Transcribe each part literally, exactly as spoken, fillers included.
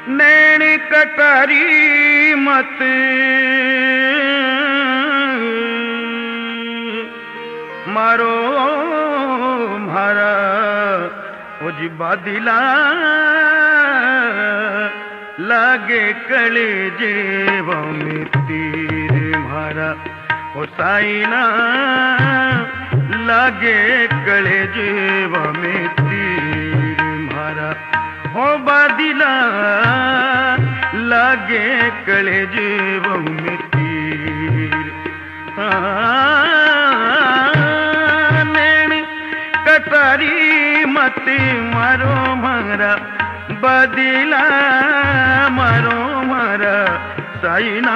नैन कटारी मत मारो मारा उज बादिला लागे कले जेव में तीर मारा ओ साईना लागे कले जेव में तीर मारा हो बादिला लागे कले जेव में तीर नैन कटारी मत मारो मारा बादिला मारो मारा साईना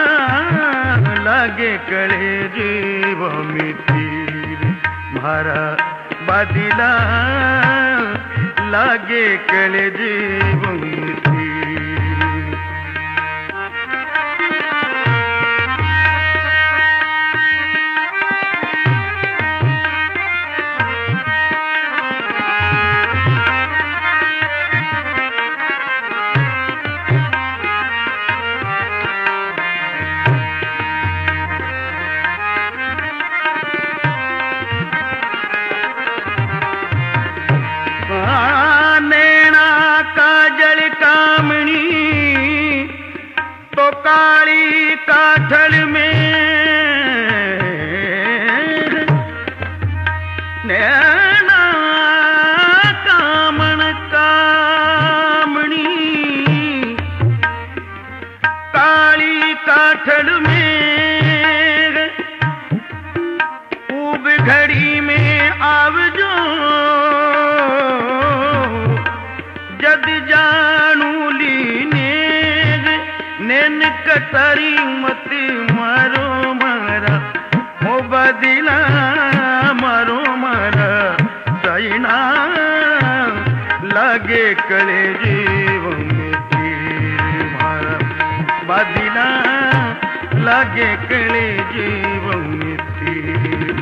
लागे कले जेव में तीर मारा बादिला लागे कले जेव में तीर। काली काठल में नैना कामन कामनी काली काठल में खूब घड़ी में आवजो जद जानू लीने नैन कटारी मत मारो मारा हो बादिला मारो मारा साईना लागे कले जेव में तीर मारा बादिला लागे कले जेव में तीर।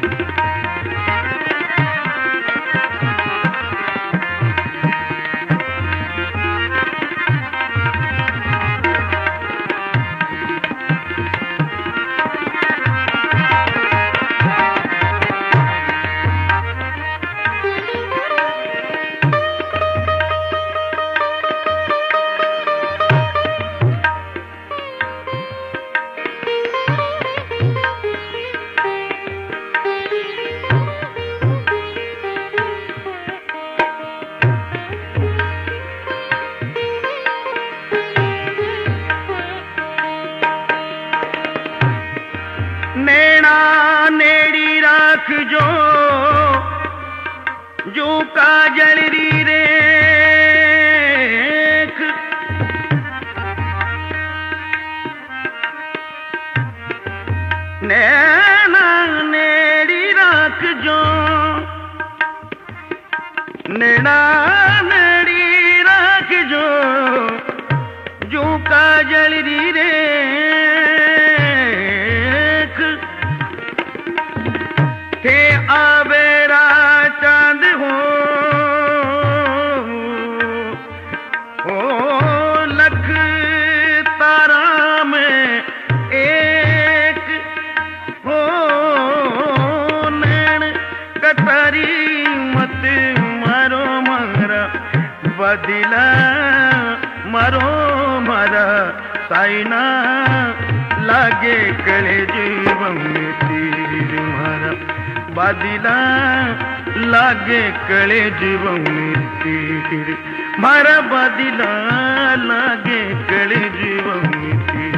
नैना नेड़ी राख जो जो काजल री रेख नैना नेड़ी राख जो नैना नेड़ी राख जो जो काजल री रेख थे आवेरा चांद हो ओ लख तारा में एक हो नैन कटारी मत मारो मारा बादिला मारो मारा साईना लागे कले जेव में तीर मारा बादिला लागे कले जेव में तीर मारा बादिला लागे कले जेव में तीर।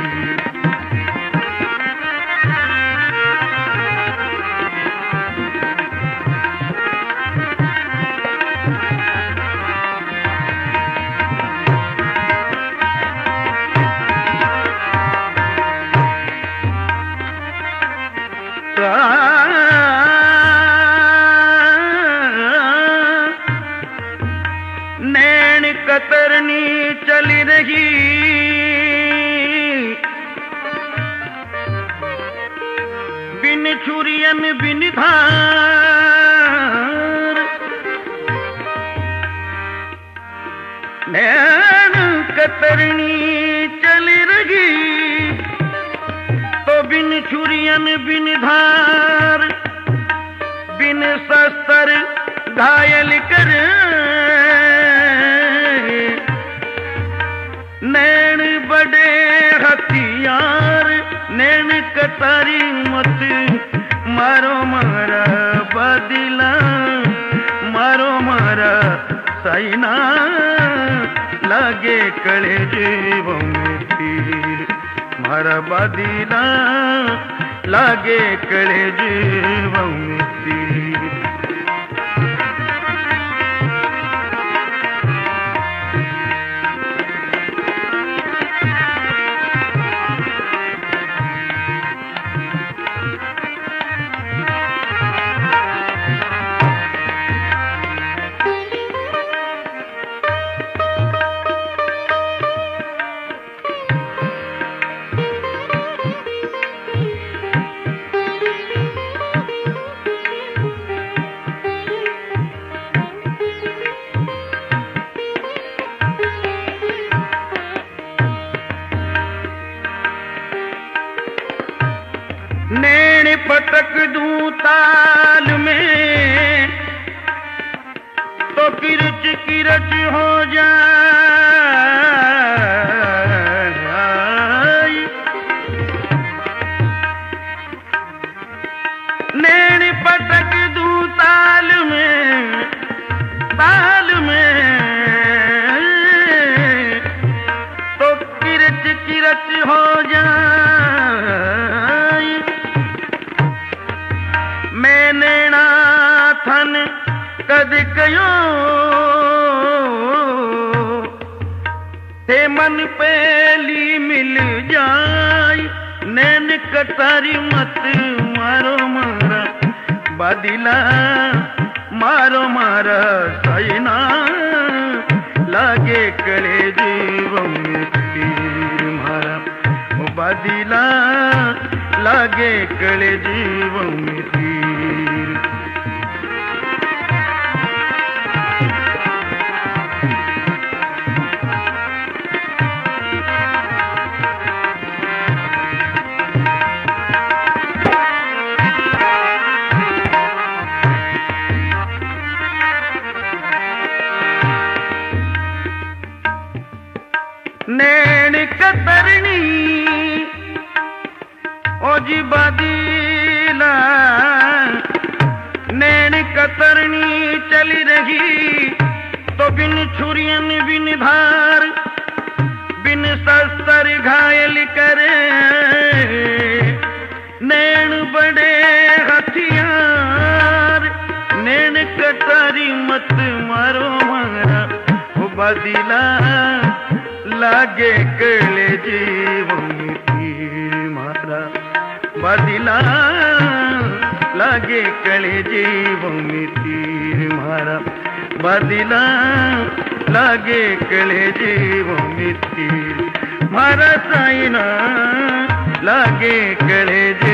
नैन कतरनी चली रही बिन छुरियन बिन धार नैन कतरनी चली रही तो बिन छुरियन बिन धार बिन शस्त्र घायल कर नैन बड़े हथियार नैन कतारी मत मारो मारा बदिला मारो मारा साइना लागे कले जीवों में तीर मारा बदिला लागे कले जीवों में तीर नैन पटक दूं ताल में तो किरच किरच हो जाए नैन पटक दूं ताल में ताल में तो किरच किरच हो जाए मैंने नाथन कद कयो थे मन पहली मिल जाई नैन कतारी मत मारो मारा बदिला मारो मारा साइना लागे कले जीवों में तीर मारा बदिला लागे कले जीवों में तीर नैन कतरनी ओ जी बदिला नैन कतरनी चली रही तो बिन छुरियन बिन धार बिन शस्त्र घायल करे नैन बड़े हथियार नैन कतारी मत मारो मारा वो बदिला लागे कले जीवों में तीर मारा बदिला लागे कले जीवों में तीर मारा बदिला लागे कले जीवों में तीर मारा साइना लागे कले